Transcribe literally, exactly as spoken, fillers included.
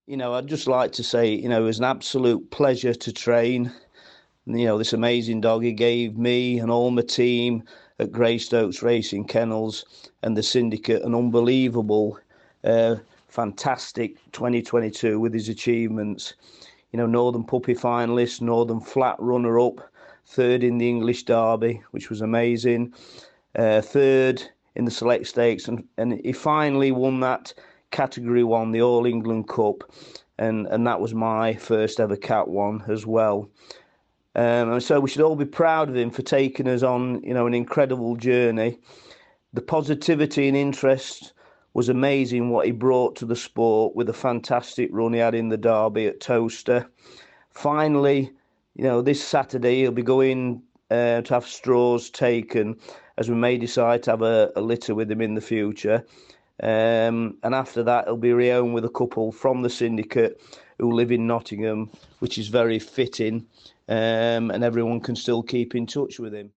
You know, I'd just like to say, you know, it was an absolute pleasure to train. You know, this amazing dog he gave me and all my team at Greystokes Racing Kennels and the syndicate an unbelievable, uh, fantastic twenty twenty-two with his achievements. You know, Northern Puppy finalist, Northern Flat runner-up, third in the English Derby, which was amazing, uh, third in the Select Stakes, and, and he finally won that Category One, the All England Cup, and and that was my first ever Cat One as well. Um, and so we should all be proud of him for taking us on, you know, an incredible journey. The positivity and interest was amazing what he brought to the sport with a fantastic run he had in the Derby at Towcester. Finally, you know, this Saturday he'll be going uh, to have straws taken, as we may decide to have a, a litter with him in the future. Um, and after that, he'll be rehomed with a couple from the syndicate who live in Nottingham, which is very fitting, um, and everyone can still keep in touch with him.